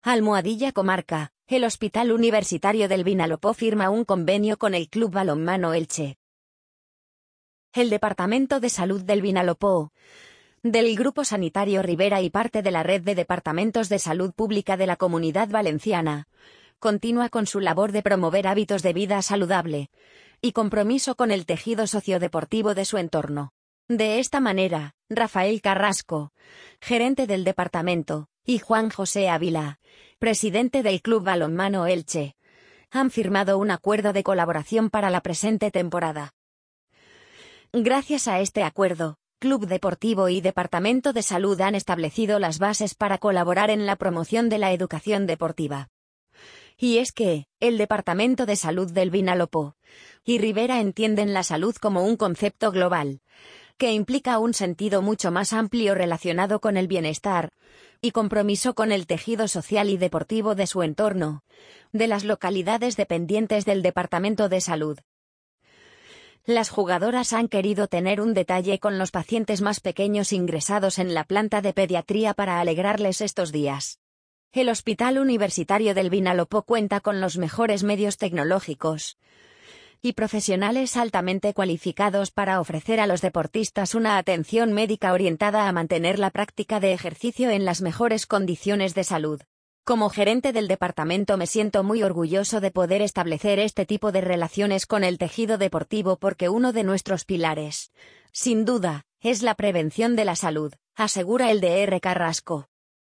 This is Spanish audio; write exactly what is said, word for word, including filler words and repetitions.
Almohadilla Comarca. El Hospital Universitario del Vinalopó firma un convenio con el Club Balonmano Elche. El Departamento de Salud del Vinalopó, del Grupo Sanitario Rivera y parte de la red de departamentos de salud pública de la Comunidad Valenciana, continúa con su labor de promover hábitos de vida saludable y compromiso con el tejido sociodeportivo de su entorno. De esta manera, Rafael Carrasco, gerente del departamento, y Juan José Ávila, presidente del Club Balonmano Elche, han firmado un acuerdo de colaboración para la presente temporada. Gracias a este acuerdo, Club Deportivo y Departamento de Salud han establecido las bases para colaborar en la promoción de la educación deportiva. Y es que, el Departamento de Salud del Vinalopó y Rivera entienden la salud como un concepto global, que implica un sentido mucho más amplio relacionado con el bienestar y compromiso con el tejido social y deportivo de su entorno, de las localidades dependientes del Departamento de Salud. Las jugadoras han querido tener un detalle con los pacientes más pequeños ingresados en la planta de pediatría para alegrarles estos días. El Hospital Universitario del Vinalopó cuenta con los mejores medios tecnológicos y profesionales altamente cualificados para ofrecer a los deportistas una atención médica orientada a mantener la práctica de ejercicio en las mejores condiciones de salud. Como gerente del departamento me siento muy orgulloso de poder establecer este tipo de relaciones con el tejido deportivo porque uno de nuestros pilares, sin duda, es la prevención de la salud, asegura el D R Carrasco.